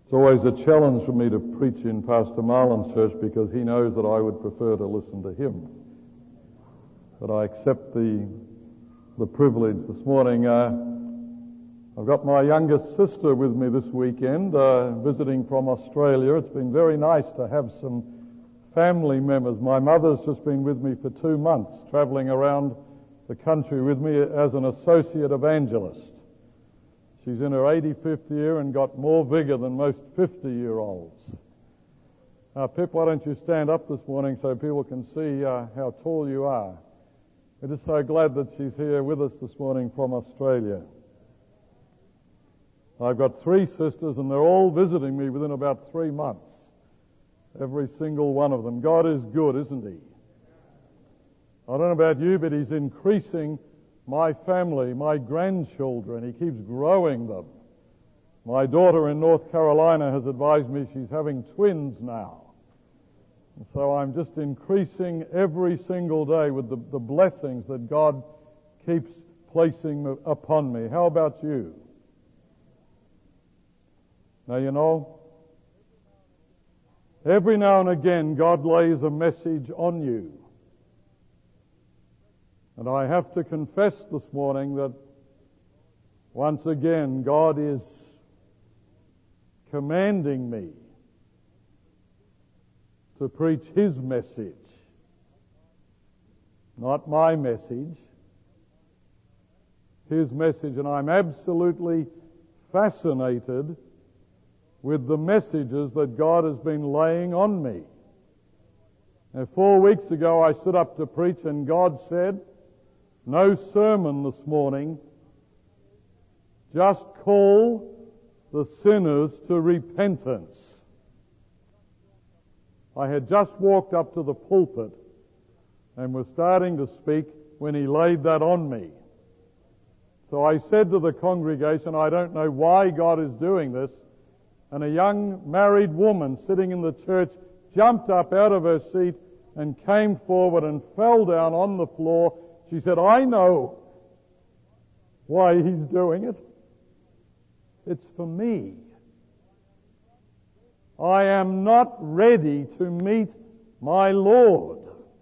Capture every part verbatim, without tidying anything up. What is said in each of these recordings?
It's always a challenge for me to preach in Pastor Marlin's church because he knows that I would prefer to listen to him. But I accept the the privilege this morning. Uh, I've got my youngest sister with me this weekend, uh, visiting from Australia. It's been very nice to have some family members. My mother's just been with me for two months, travelling around the country with me as an associate evangelist. She's in her eighty-fifth year and got more vigor than most fifty-year-olds. Now, Pip, why don't you stand up this morning so people can see uh, how tall you are. We're just so glad that she's here with us this morning from Australia. I've got three sisters and they're all visiting me within about three months. Every single one of them. God is good, isn't He? I don't know about you, but He's increasing my family, my grandchildren. He keeps growing them. My daughter in North Carolina has advised me she's having twins now. And so I'm just increasing every single day with the, the blessings that God keeps placing upon me. How about you? Now, you know, every now and again God lays a message on you. And I have to confess this morning that once again God is commanding me to preach His message, not my message, His message. And I'm absolutely fascinated with the messages that God has been laying on me. Now, four weeks ago I stood up to preach and God said, no sermon this morning, just call the sinners to repentance. I had just walked up to the pulpit and was starting to speak when He laid that on me. So I said to the congregation, I don't know why God is doing this. And a young married woman sitting in the church jumped up out of her seat and came forward and fell down on the floor. She said, I know why He's doing it. It's for me. I am not ready to meet my Lord.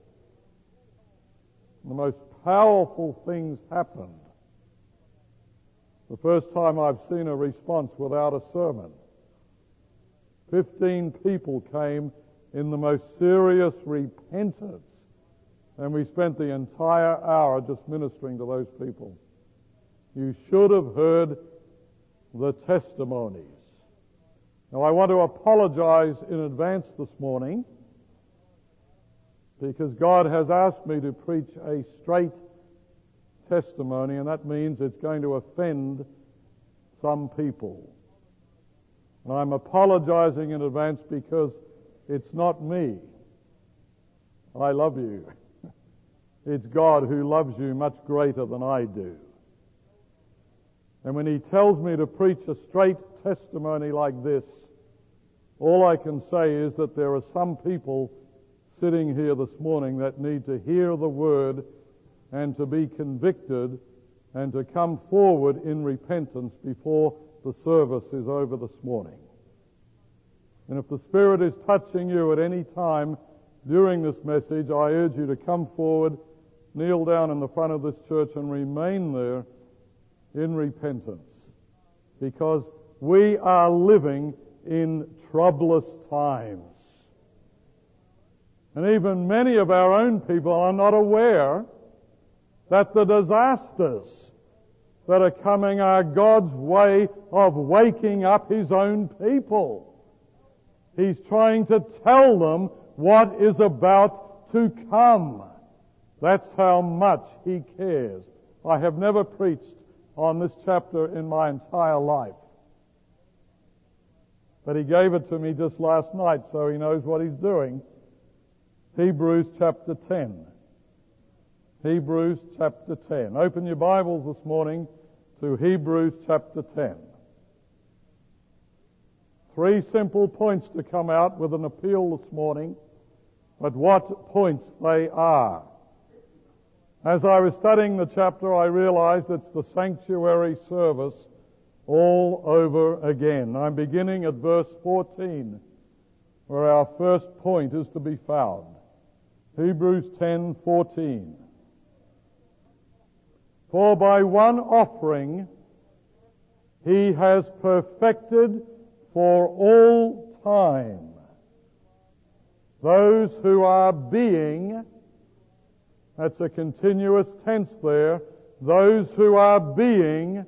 The most powerful things happened. The first time I've seen a response without a sermon. Fifteen people came in the most serious repentance. And we spent the entire hour just ministering to those people. You should have heard the testimonies. Now, I want to apologize in advance this morning because God has asked me to preach a straight testimony, and that means it's going to offend some people. And I'm apologizing in advance because it's not me. I love you. It's God who loves you much greater than I do. And when He tells me to preach a straight testimony like this, all I can say is that there are some people sitting here this morning that need to hear the Word and to be convicted and to come forward in repentance before the service is over this morning. And if the Spirit is touching you at any time during this message, I urge you to come forward, kneel down in the front of this church and remain there in repentance. Because we are living in troublous times. And even many of our own people are not aware that the disasters that are coming are God's way of waking up His own people. He's trying to tell them what is about to come. That's how much He cares. I have never preached on this chapter in my entire life. But He gave it to me just last night, so He knows what He's doing. Hebrews chapter ten. Hebrews chapter ten. Open your Bibles this morning to Hebrews chapter ten. Three simple points to come out with an appeal this morning, but what points they are. As I was studying the chapter, I realized it's the sanctuary service all over again. I'm beginning at verse fourteen, where our first point is to be found. Hebrews ten fourteen. For by one offering he has perfected for all time those who are being, that's a continuous tense there, those who are being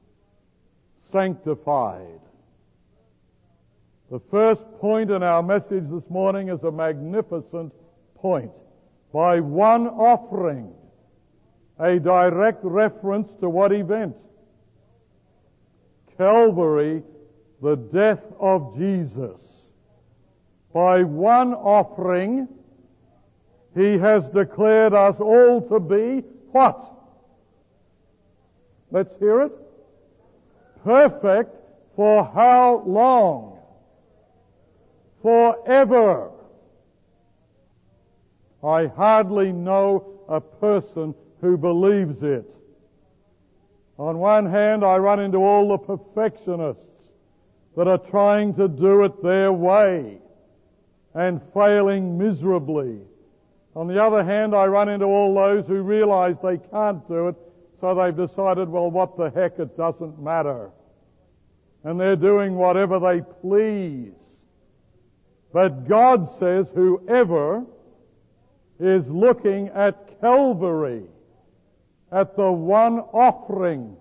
sanctified. The first point in our message this morning is a magnificent point. By one offering, a direct reference to what event? Calvary, the death of Jesus. By one offering, he has declared us all to be what? Let's hear it. Perfect for how long? Forever. I hardly know a person who believes it. On one hand, I run into all the perfectionists that are trying to do it their way and failing miserably. On the other hand, I run into all those who realize they can't do it, so they've decided, well, what the heck, it doesn't matter. And they're doing whatever they please. But God says whoever is looking at Calvary, at the one offering.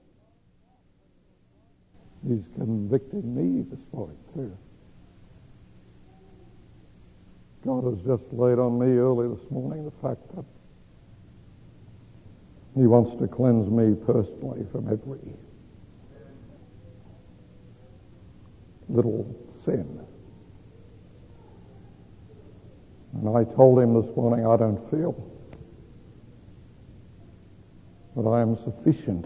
He's convicting me this morning too. God has just laid on me early this morning the fact that he wants to cleanse me personally from every little sin. And I told him this morning, I don't feel that I am sufficient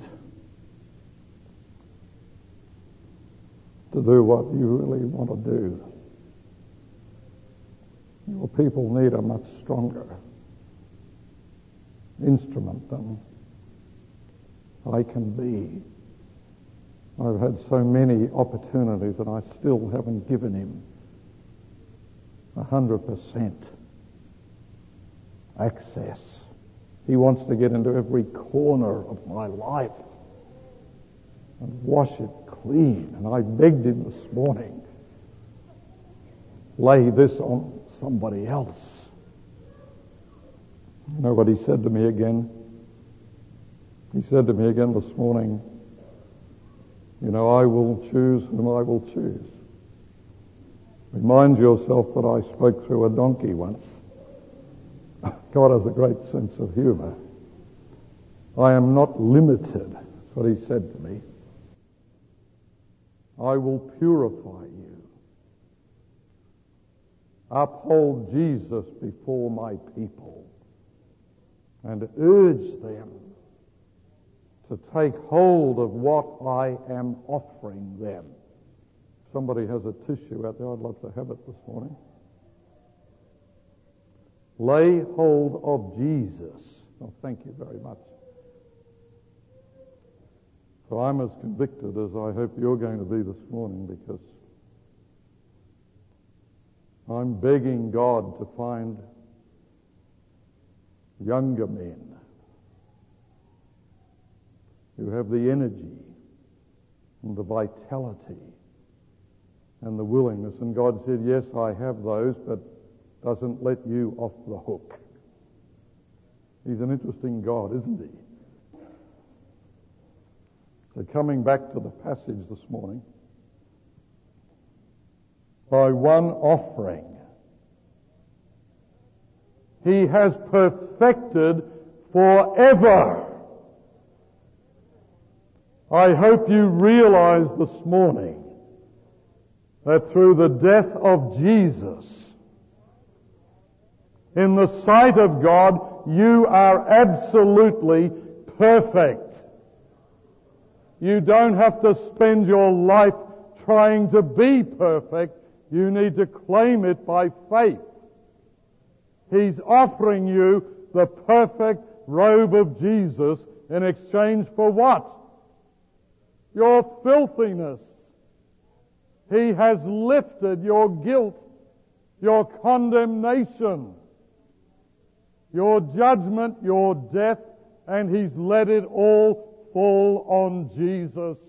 to do what you really want to do. Your people need a much stronger instrument than I can be. I've had so many opportunities and I still haven't given him a hundred percent access. He wants to get into every corner of my life and wash it clean. And I begged him this morning, lay this on somebody else. You know what he said to me again? He said to me again this morning, you know, I will choose whom I will choose. Remind yourself that I spoke through a donkey once. God has a great sense of humor. I am not limited, that's what he said to me. I will purify you. Uphold Jesus before my people and urge them to take hold of what I am offering them. Somebody has a tissue out there. I'd love to have it this morning. Lay hold of Jesus. Oh, thank you very much. So I'm as convicted as I hope you're going to be this morning, because I'm begging God to find younger men who have the energy and the vitality and the willingness. And God said, yes, I have those, but doesn't let you off the hook. He's an interesting God, isn't he? So coming back to the passage this morning, by one offering, he has perfected forever. I hope you realize this morning that through the death of Jesus, in the sight of God, you are absolutely perfect. You don't have to spend your life trying to be perfect. You need to claim it by faith. He's offering you the perfect robe of Jesus in exchange for what? your filthiness. He has lifted your guilt, your condemnation, your judgment, your death, and He's let it all fall on Jesus.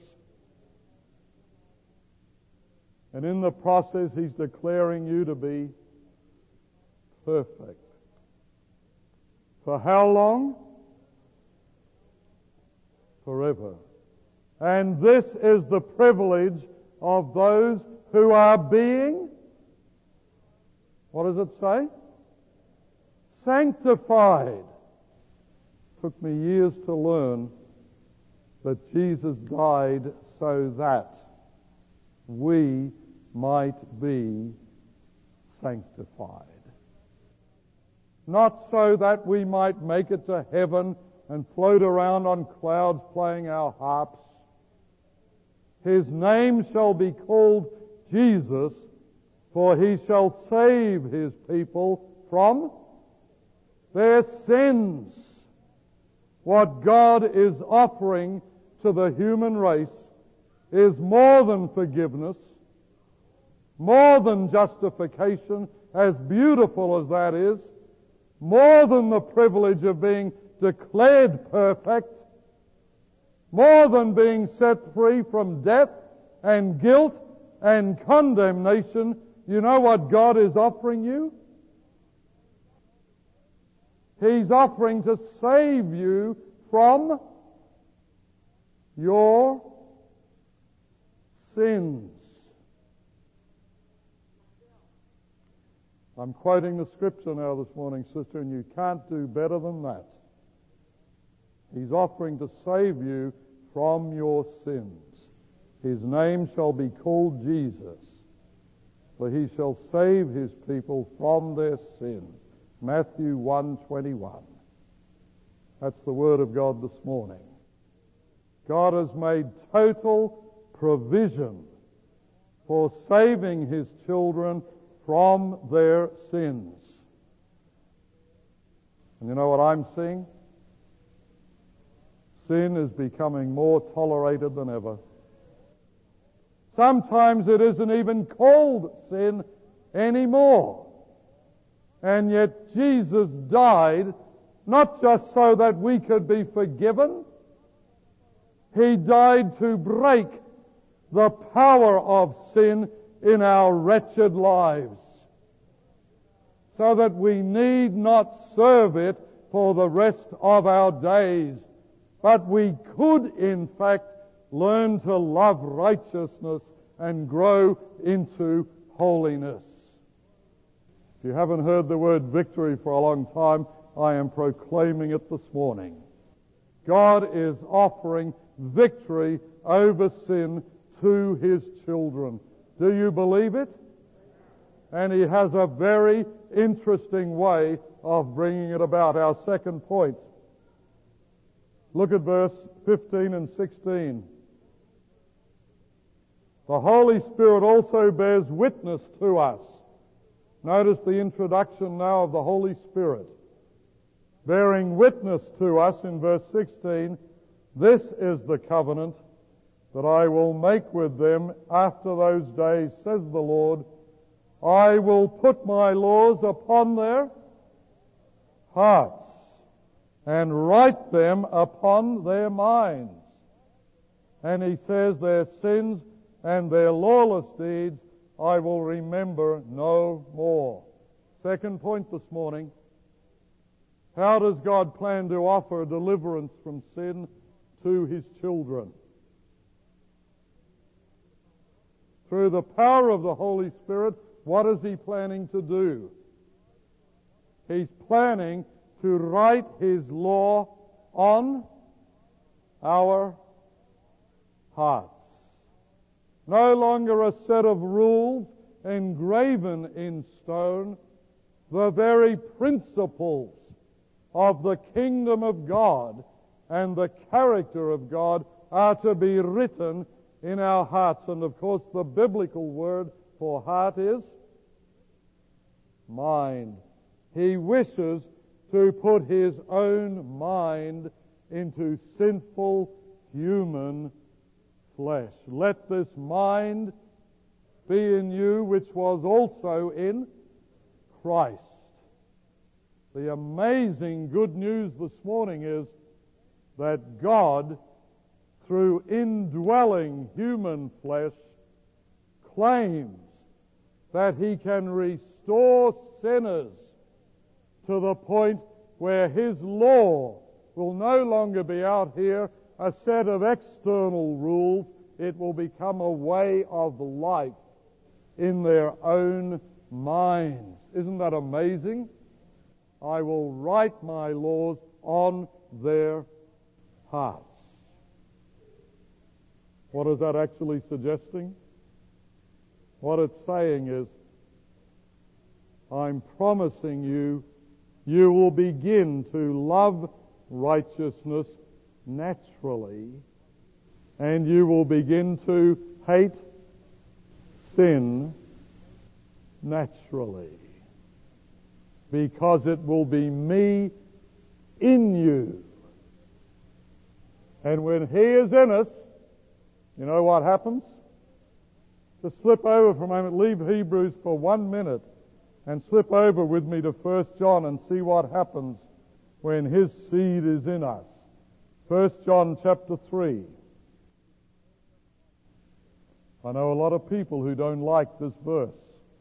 And in the process, He's declaring you to be perfect. For how long? Forever. And this is the privilege of those who are being, what does it say? Sanctified. Took me years to learn that Jesus died so that we might be sanctified. Not so that we might make it to heaven and float around on clouds playing our harps. His name shall be called Jesus, for He shall save His people from their sins. What God is offering to the human race is more than forgiveness, more than justification, as beautiful as that is, more than the privilege of being declared perfect, more than being set free from death and guilt and condemnation. You know what God is offering you? He's offering to save you from your sins. I'm quoting the scripture now this morning, sister, and you can't do better than that. He's offering to save you from your sins. His name shall be called Jesus, for He shall save His people from their sins. Matthew one twenty-one. That's the word of God this morning. God has made total provision for saving His children from their sins. And you know what I'm seeing? Sin is becoming more tolerated than ever. Sometimes it isn't even called sin anymore. And yet Jesus died not just so that we could be forgiven. He died to break the power of sin in our wretched lives, so that we need not serve it for the rest of our days, but we could in fact learn to love righteousness and grow into holiness. If you haven't heard the word victory for a long time, I am proclaiming it this morning. God is offering victory over sin to His children. Do you believe it? And He has a very interesting way of bringing it about. Our second point. Look at verse fifteen and sixteen. The Holy Spirit also bears witness to us. Notice the introduction now of the Holy Spirit. Bearing witness to us in verse sixteen, this is the covenant that I will make with them after those days, says the Lord. I will put my laws upon their hearts and write them upon their minds. And He says, their sins and their lawless deeds I will remember no more. Second point this morning. How does God plan to offer deliverance from sin to His children? Through the power of the Holy Spirit, what is He planning to do? He's planning to write His law on our hearts. No longer a set of rules engraven in stone. The very principles of the kingdom of God and the character of God are to be written in our hearts. And of course, the biblical word for heart is mind. He wishes to put His own mind into sinful human flesh. Let this mind be in you, which was also in Christ. The amazing good news this morning is that God, through indwelling human flesh, claims that He can restore sinners to the point where His law will no longer be out here a set of external rules. It will become a way of life in their own minds. Isn't that amazing? I will write my laws on their hearts. What is that actually suggesting? What it's saying is, I'm promising you, you will begin to love righteousness naturally, and you will begin to hate sin naturally, because it will be me in you. And when He is in us, you know what happens? Just slip over for a moment, leave Hebrews for one minute, and slip over with me to First John and see what happens when His seed is in us. First John chapter three. I know a lot of people who don't like this verse.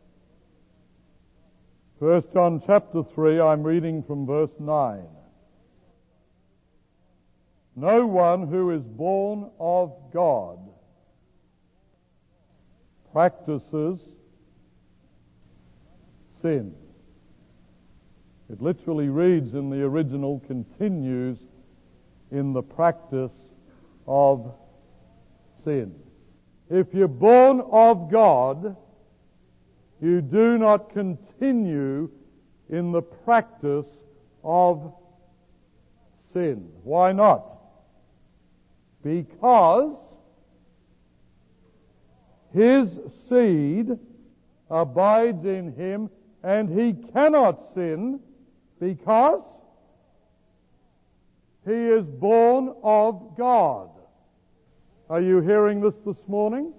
First John chapter three, I'm reading from verse nine. No one who is born of God practices sin. It literally reads in the original, continues in the practice of sin. If you're born of God, you do not continue in the practice of sin. Why not? Because His seed abides in him, and he cannot sin because he is born of God. Are you hearing this this morning?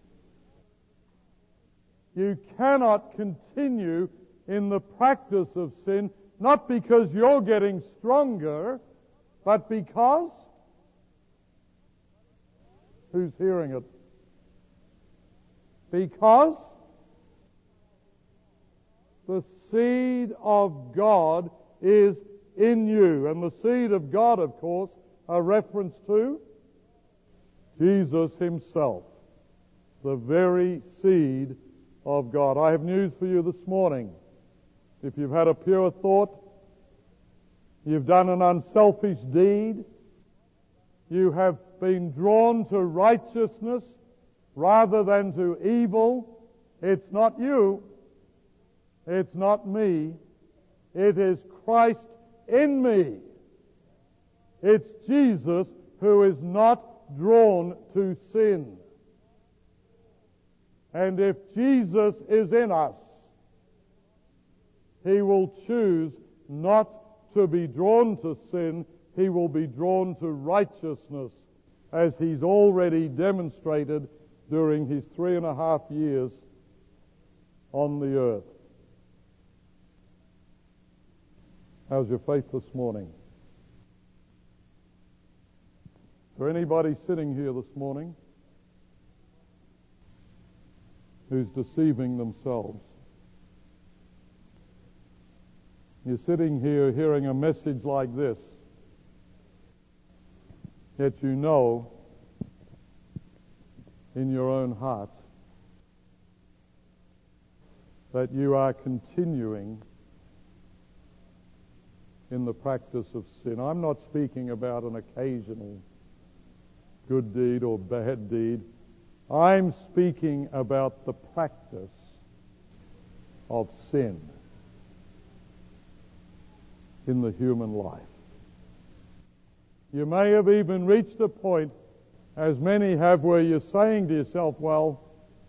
You cannot continue in the practice of sin, not because you're getting stronger, but because... Who's hearing it? Because the seed of God is in you. And the seed of God, of course, a reference to Jesus himself, the very seed of God. I have news for you this morning. If you've had a pure thought, you've done an unselfish deed, you have been drawn to righteousness rather than to evil, it's not you, it's not me, it is Christ in me. It's Jesus who is not drawn to sin. And if Jesus is in us, he will choose not to be drawn to sin. He will be drawn to righteousness, as he's already demonstrated during his three and a half years on the earth. How's your faith this morning? Is there anybody sitting here this morning who's deceiving themselves? You're sitting here hearing a message like this, yet you know in your own heart that you are continuing in the practice of sin. I'm not speaking about an occasional good deed or bad deed. I'm speaking about the practice of sin in the human life. You may have even reached a point, as many have, where you're saying to yourself, well,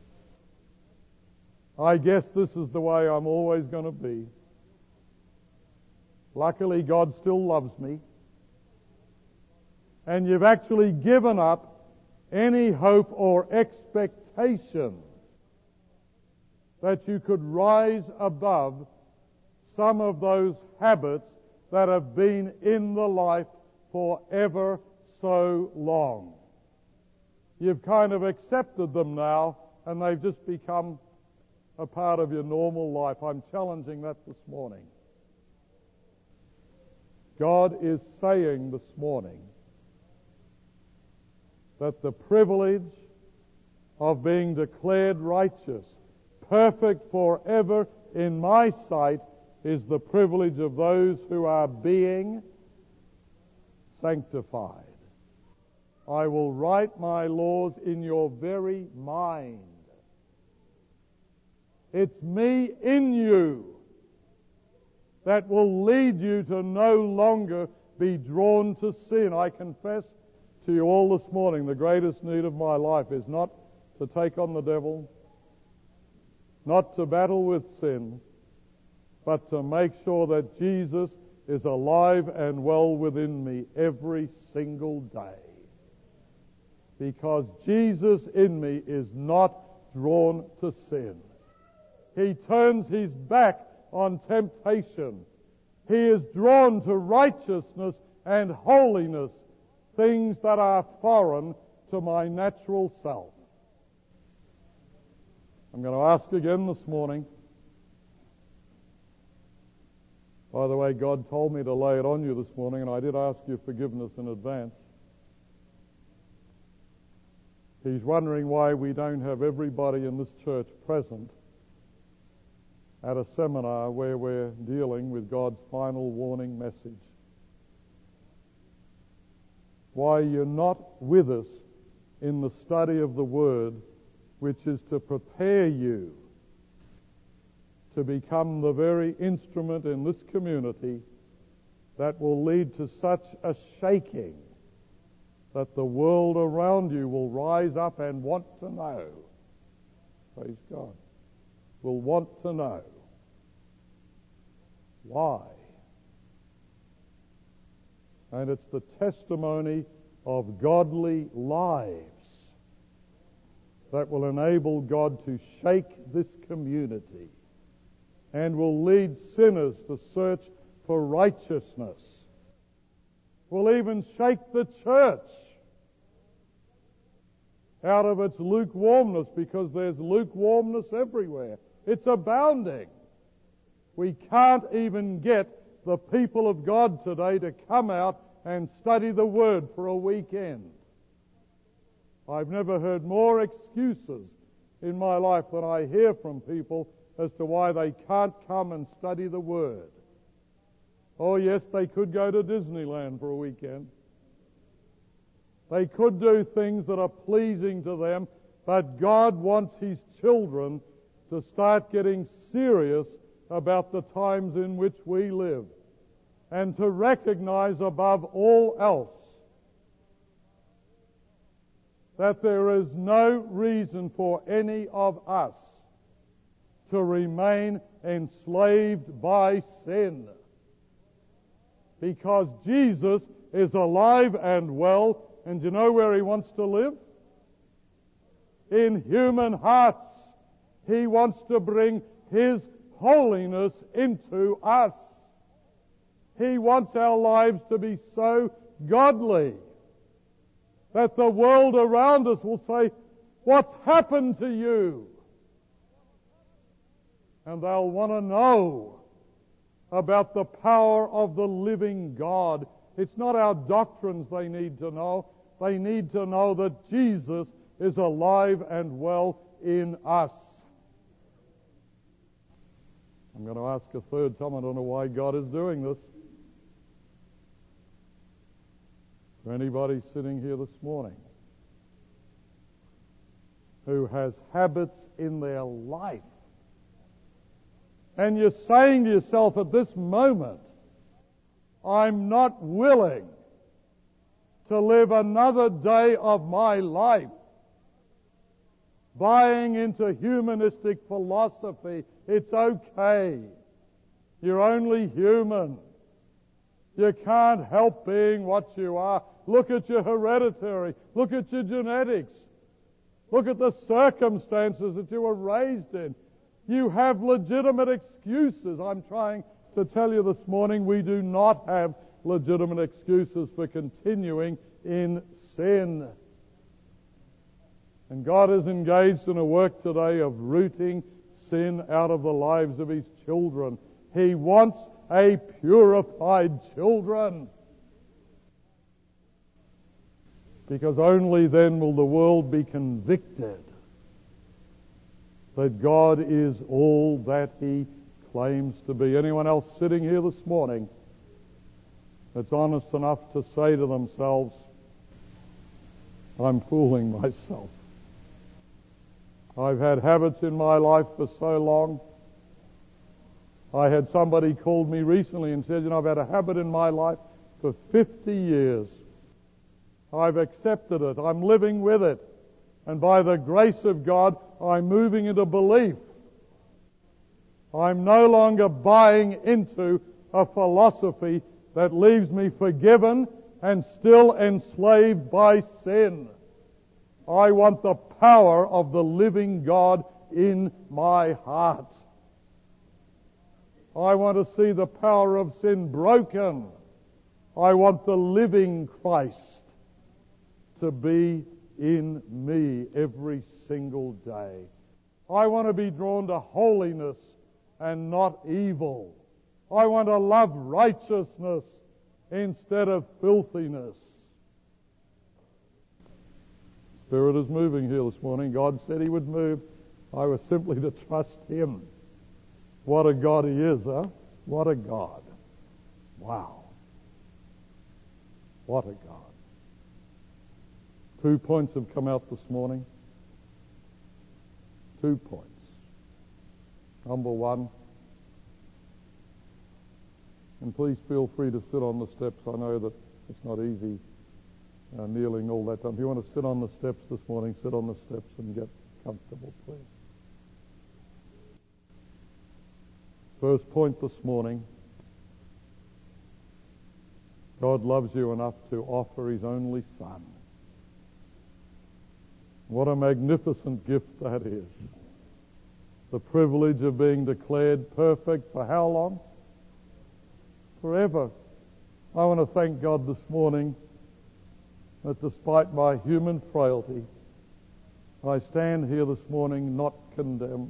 I guess this is the way I'm always going to be. Luckily, God still loves me. And you've actually given up any hope or expectation that you could rise above some of those habits that have been in the life for ever so long. You've kind of accepted them now, and they've just become a part of your normal life. I'm challenging that this morning. God is saying this morning that the privilege of being declared righteous, perfect forever in my sight, is the privilege of those who are being sanctified. I will write my laws in your very mind. It's me in you that will lead you to no longer be drawn to sin. I confess to you all this morning, the greatest need of my life is not to take on the devil, not to battle with sin, but to make sure that Jesus is alive and well within me every single day. Because Jesus in me is not drawn to sin. He turns his back on temptation. He is drawn to righteousness and holiness, things that are foreign to my natural self. I'm going to ask again this morning. By the way, God told me to lay it on you this morning, and I did ask you forgiveness in advance. He's wondering why we don't have everybody in this church present at a seminar where we're dealing with God's final warning message. Why you're not with us in the study of the Word, which is to prepare you to become the very instrument in this community that will lead to such a shaking that the world around you will rise up and want to know. Praise God. Will want to know. Why? And it's the testimony of godly lives that will enable God to shake this community and will lead sinners to search for righteousness. Will even shake the church out of its lukewarmness, because there's lukewarmness everywhere. It's abounding. We can't even get the people of God today to come out and study the Word for a weekend. I've never heard more excuses in my life than I hear from people as to why they can't come and study the Word. Oh yes, they could go to Disneyland for a weekend. They could do things that are pleasing to them, but God wants His children to start getting serious about the times in which we live, and to recognize above all else that there is no reason for any of us to remain enslaved by sin. Because Jesus is alive and well, and you know where He wants to live? In human hearts. He wants to bring His holiness into us. He wants our lives to be so godly that the world around us will say, "What's happened to you?" And they'll want to know about the power of the living God. It's not our doctrines they need to know. They need to know that Jesus is alive and well in us. I'm going to ask a third time. I don't know why God is doing this. For anybody sitting here this morning who has habits in their life, and you're saying to yourself at this moment, I'm not willing to live another day of my life buying into humanistic philosophy. It's okay. You're only human. You can't help being what you are. Look at your hereditary. Look at your genetics. Look at the circumstances that you were raised in. You have legitimate excuses. I'm trying to tell you this morning, we do not have legitimate excuses for continuing in sin. And God is engaged in a work today of rooting sin out of the lives of His children. He wants a purified children. Because only then will the world be convicted that God is all that He claims to be. Anyone else sitting here this morning that's honest enough to say to themselves, I'm fooling myself. I've had habits in my life for so long. I had somebody called me recently and said, you know, I've had a habit in my life for fifty years. I've accepted it. I'm living with it. And by the grace of God, I'm moving into belief. I'm no longer buying into a philosophy that leaves me forgiven and still enslaved by sin. I want the power of the living God in my heart. I want to see the power of sin broken. I want the living Christ to be in me every single day. I want to be drawn to holiness and not evil. I want to love righteousness instead of filthiness. Spirit is moving here this morning. God said He would move. I was simply to trust Him. What a God He is, huh? What a God. Wow. What a God. Two points have come out this morning. Two points. Number one, and please feel free to sit on the steps. I know that it's not easy uh, kneeling all that time. If you want to sit on the steps this morning, sit on the steps and get comfortable, please. First point this morning, God loves you enough to offer His only Son. What a magnificent gift that is. The privilege of being declared perfect for how long? Forever. I want to thank God this morning that despite my human frailty, I stand here this morning not condemned.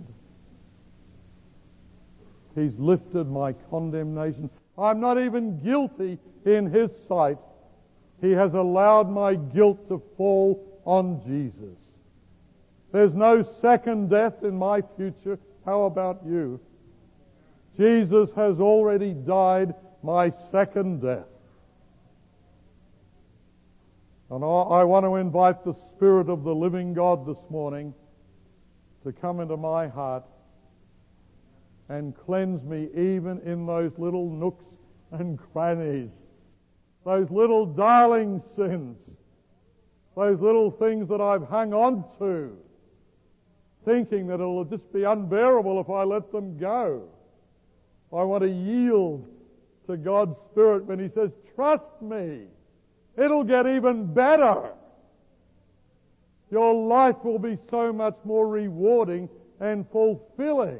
He's lifted my condemnation. I'm not even guilty in His sight. He has allowed my guilt to fall on Jesus. There's no second death in my future. How about you? Jesus has already died my second death. And I want to invite the Spirit of the living God this morning to come into my heart and cleanse me even in those little nooks and crannies, those little darling sins, those little things that I've hung on to, thinking that it'll just be unbearable if I let them go. I want to yield to God's Spirit when He says, trust me, it'll get even better. Your life will be so much more rewarding and fulfilling.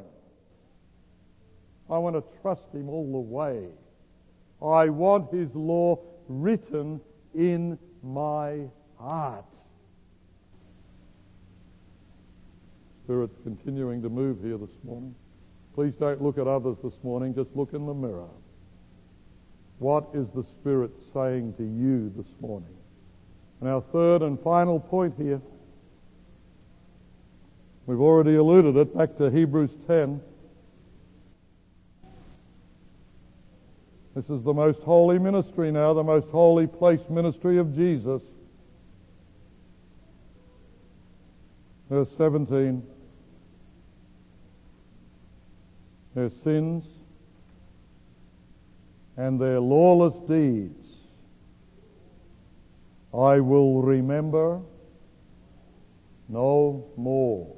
I want to trust Him all the way. I want His law written in my heart. Spirit's continuing to move here this morning. Please don't look at others this morning, just look in the mirror. What is the Spirit saying to you this morning? And our third and final point here, we've already alluded it, back to Hebrews ten. This is the most holy ministry now, the most holy place ministry of Jesus. Verse seventeen. Their sins and their lawless deeds I will remember no more.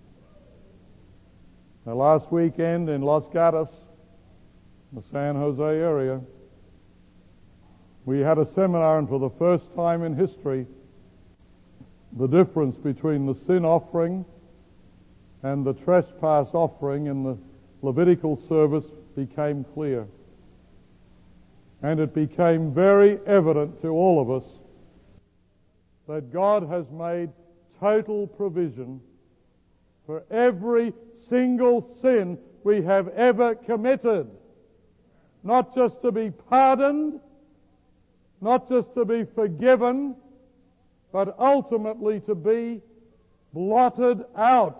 Now, last weekend in Los Gatos, the San Jose area, We had a seminar, and for the first time in history, the difference between the sin offering and the trespass offering in the Levitical service became clear. And it became very evident to all of us that God has made total provision for every single sin we have ever committed. Not just to be pardoned, not just to be forgiven, but ultimately to be blotted out.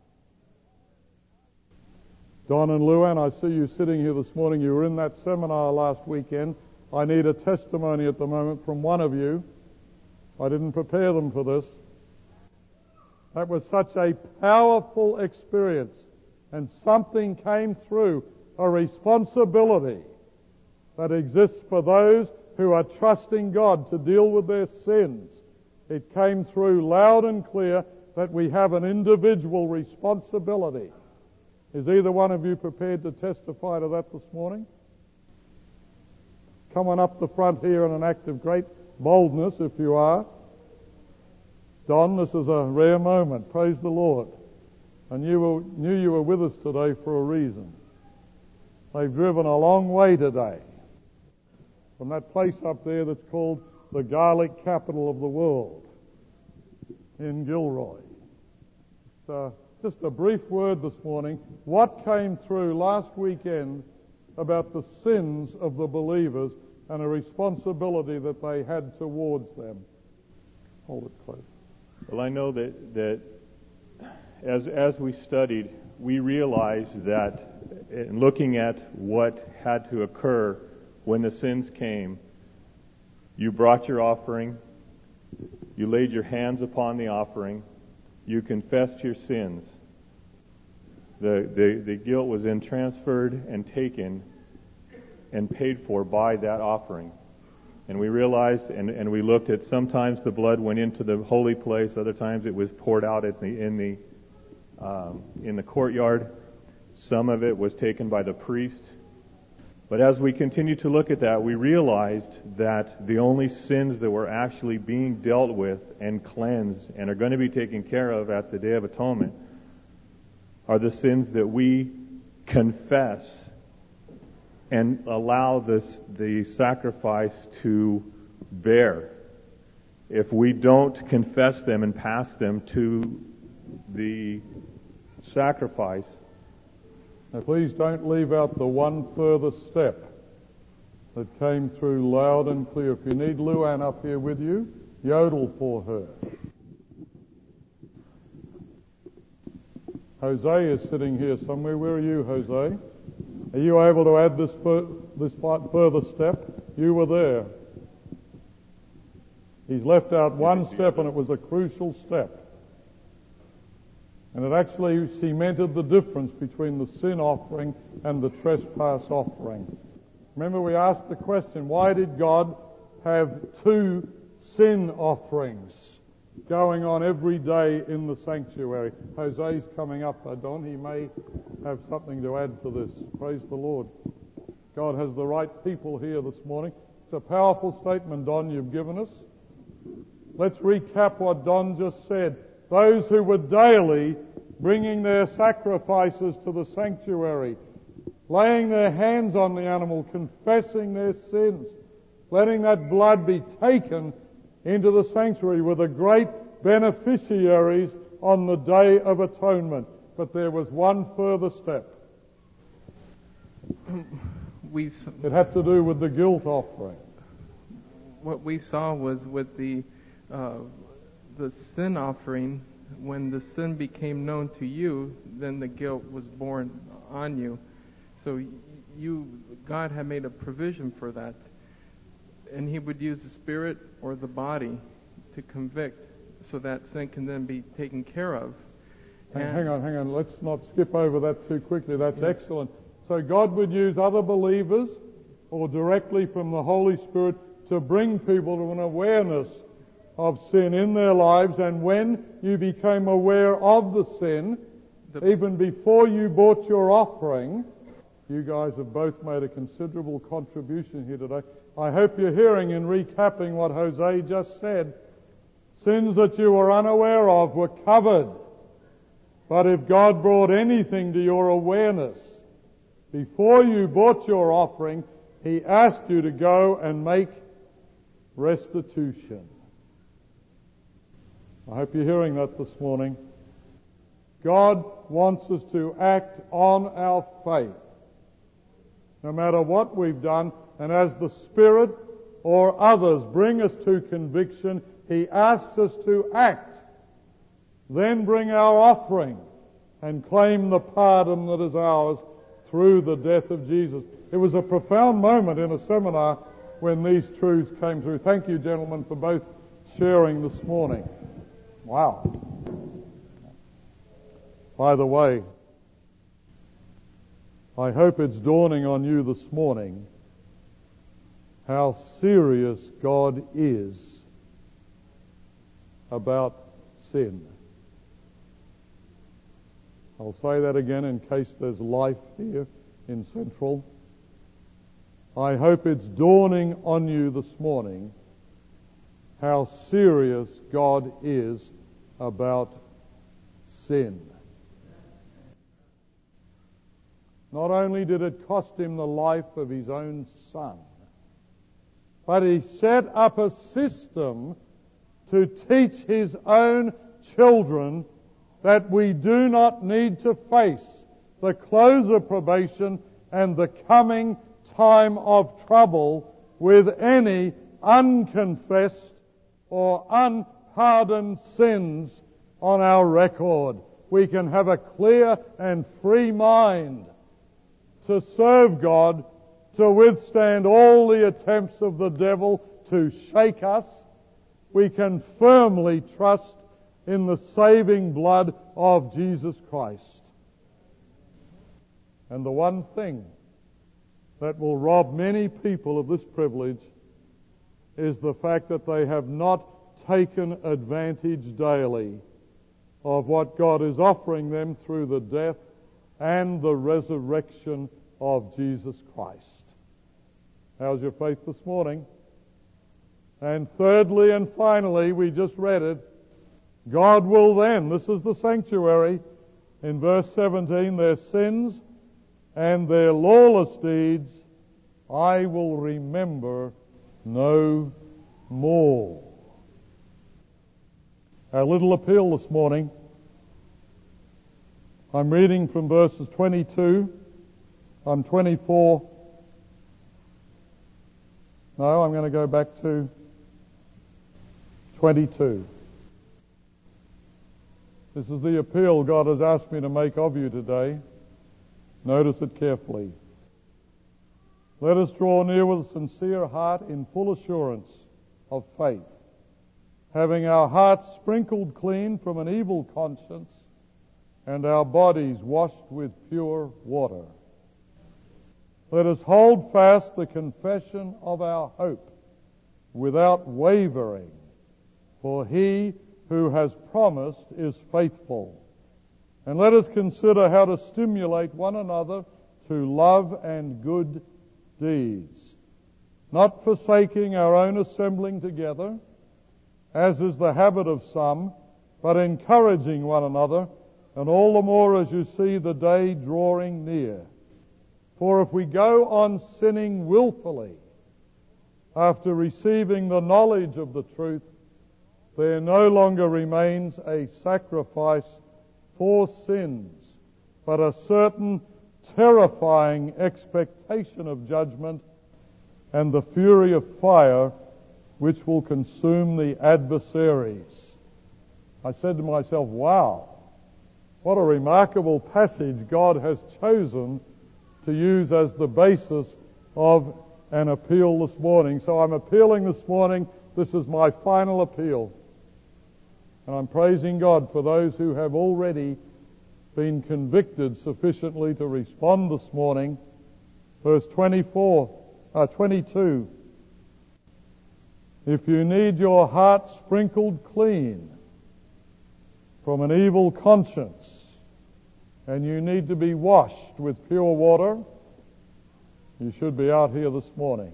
Don and Luann, I see you sitting here this morning. You were in that seminar last weekend. I need a testimony at the moment from one of you. I didn't prepare them for this. That was such a powerful experience, and something came through, a responsibility that exists for those who are trusting God to deal with their sins. It came through loud and clear that we have an individual responsibility. Is either one of you prepared to testify to that this morning? Come on up the front here in an act of great boldness if you are. Don, this is a rare moment. Praise the Lord. And you were, knew you were with us today for a reason. They've driven a long way today from that place up there that's called the garlic capital of the world in Gilroy. So, just a brief word this morning. What came through last weekend about the sins of the believers and a responsibility that they had towards them? Hold it close. Well, I know that, that as, as we studied, we realized that in looking at what had to occur when the sins came, you brought your offering, you laid your hands upon the offering, you confessed your sins. The, the, the guilt was then transferred and taken and paid for by that offering. And we realized, and, and we looked at, sometimes the blood went into the holy place, other times it was poured out at the, in the um, in the courtyard. Some of it was taken by the priest. But as we continue to look at that, we realized that the only sins that were actually being dealt with and cleansed and are going to be taken care of at the Day of Atonement are the sins that we confess and allow this, the sacrifice to bear. If we don't confess them and pass them to the sacrifice. Now please don't leave out the one further step that came through loud and clear. If you need Luann up here with you, yodel for her. Jose is sitting here somewhere. Where are you, Jose? Are you able to add this fur- this part further step? You were there. He's left out one step, and it was a crucial step. And it actually cemented the difference between the sin offering and the trespass offering. Remember, we asked the question, why did God have two sin offerings going on every day in the sanctuary? Jose's coming up, though, Don. He may have something to add to this. Praise the Lord. God has the right people here this morning. It's a powerful statement, Don, you've given us. Let's recap what Don just said. Those who were daily bringing their sacrifices to the sanctuary, laying their hands on the animal, confessing their sins, letting that blood be taken into the sanctuary, were the great beneficiaries on the Day of Atonement. But there was one further step. We, it had to do with the guilt offering. What we saw was with the uh, the sin offering, when the sin became known to you, then the guilt was borne on you. So you, God had made a provision for that. And He would use the spirit or the body to convict so that sin can then be taken care of. Hang, hang on, hang on. Let's not skip over that too quickly. That's yes. Excellent. So God would use other believers or directly from the Holy Spirit to bring people to an awareness of sin in their lives. And when you became aware of the sin, the, even before you brought your offering, You guys have both made a considerable contribution here today. I hope you're hearing and recapping what Jose just said. Sins that you were unaware of were covered. But if God brought anything to your awareness, before you brought your offering, He asked you to go and make restitution. I hope you're hearing that this morning. God wants us to act on our faith, no matter what we've done, and as the Spirit or others bring us to conviction, He asks us to act. Then bring our offering and claim the pardon that is ours through the death of Jesus. It was a profound moment in a seminar when these truths came through. Thank you, gentlemen, for both sharing this morning. Wow. By the way, I hope it's dawning on you this morning how serious God is about sin. I'll say that again in case there's life here in Central. I hope it's dawning on you this morning how serious God is about sin. Not only did it cost Him the life of His own Son, but He set up a system to teach His own children that we do not need to face the close of probation and the coming time of trouble with any unconfessed or unpardoned sins on our record. We can have a clear and free mind to serve God, to withstand all the attempts of the devil to shake us. We can firmly trust in the saving blood of Jesus Christ. And the one thing that will rob many people of this privilege is the fact that they have not taken advantage daily of what God is offering them through the death and the resurrection of Jesus Christ. How's your faith this morning? And thirdly and finally, we just read it, God will then, this is the sanctuary, in verse seventeen, their sins and their lawless deeds I will remember no more. Our little appeal this morning, I'm reading from verses twenty-two, I'm twenty-four, no, I'm going to go back to twenty-two. This is the appeal God has asked me to make of you today. Notice it carefully. Let us draw near with a sincere heart in full assurance of faith, having our hearts sprinkled clean from an evil conscience and our bodies washed with pure water. Let us hold fast the confession of our hope without wavering, for He who has promised is faithful. And let us consider how to stimulate one another to love and good deeds, not forsaking our own assembling together, as is the habit of some, but encouraging one another, and all the more as you see the day drawing near. For if we go on sinning willfully, after receiving the knowledge of the truth, there no longer remains a sacrifice for sins, but a certain terrifying expectation of judgment and the fury of fire which will consume the adversaries. I said to myself, wow, what a remarkable passage God has chosen to use as the basis of an appeal this morning. So I'm appealing this morning. This is my final appeal. And I'm praising God for those who have already been convicted sufficiently to respond this morning. Verse twenty-four, uh, twenty-two. If you need your heart sprinkled clean from an evil conscience, and you need to be washed with pure water, You should be out here this morning.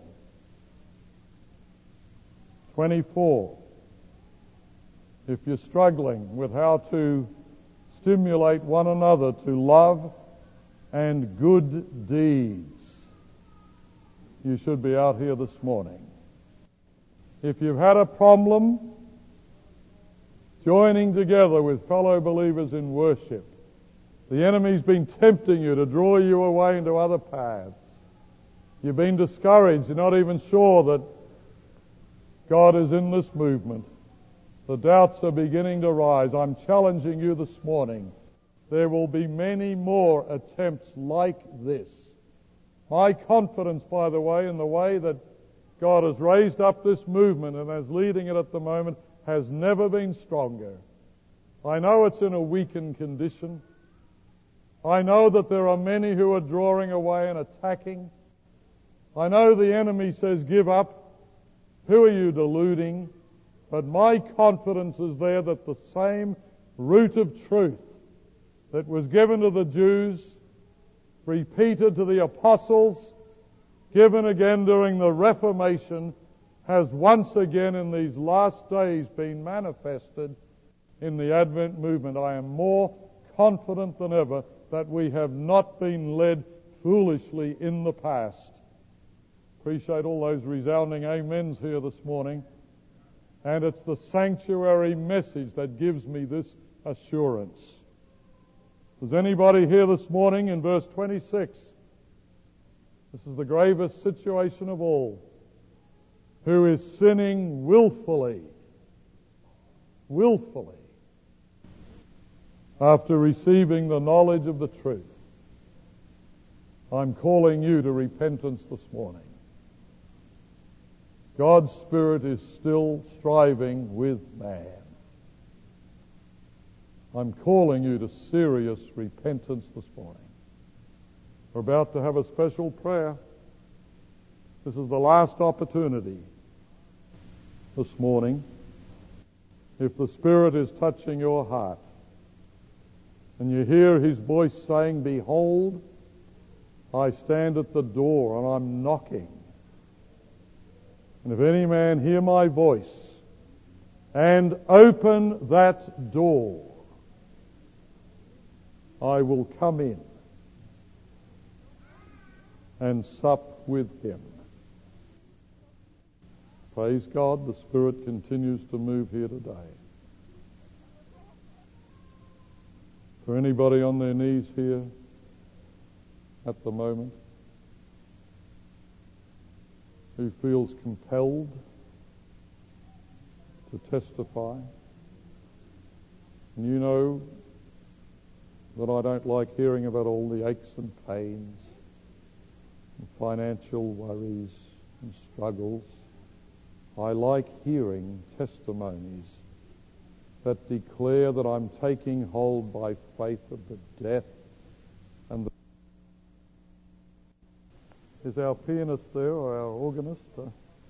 twenty-four. If you're struggling with how to stimulate one another to love and good deeds, you should be out here this morning. If you've had a problem joining together with fellow believers in worship, the enemy's been tempting you to draw you away into other paths. You've been discouraged. You're not even sure that God is in this movement. The doubts are beginning to rise. I'm challenging you this morning. There will be many more attempts like this. My confidence, by the way, in the way that God has raised up this movement and is leading it at the moment has never been stronger. I know it's in a weakened condition. I know that there are many who are drawing away and attacking. I know the enemy says, give up. Who are you deluding? But my confidence is there that the same root of truth that was given to the Jews, repeated to the apostles, given again during the Reformation, has once again in these last days been manifested in the Advent movement. I am more confident than ever that we have not been led foolishly in the past. Appreciate all those resounding amens here this morning. And it's the sanctuary message that gives me this assurance. Is anybody here this morning in verse twenty-six? This is the gravest situation of all. Who is sinning willfully, willfully, after receiving the knowledge of the truth. I'm calling you to repentance this morning. God's Spirit is still striving with man. I'm calling you to serious repentance this morning. We're about to have a special prayer. This is the last opportunity this morning. If the Spirit is touching your heart and you hear His voice saying, behold, I stand at the door and I'm knocking. And if any man hear my voice and open that door, I will come in and sup with him. Praise God, the Spirit continues to move here today. For anybody on their knees here at the moment who feels compelled to testify, and you know that I don't like hearing about all the aches and pains and financial worries and struggles. I like hearing testimonies that declare that I'm taking hold by faith of the death and the... Is our pianist there or our organist? Uh,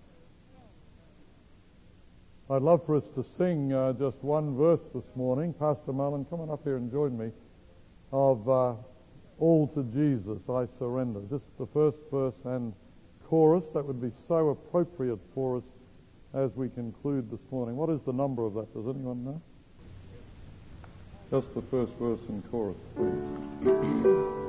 I'd love for us to sing uh, just one verse this morning. Pastor Marlon, come on up here and join me. Of uh, All to Jesus I Surrender. Just the first verse and chorus. That would be so appropriate for us as we conclude this morning. What is the number of that? Does anyone know? Just the first verse and chorus, please.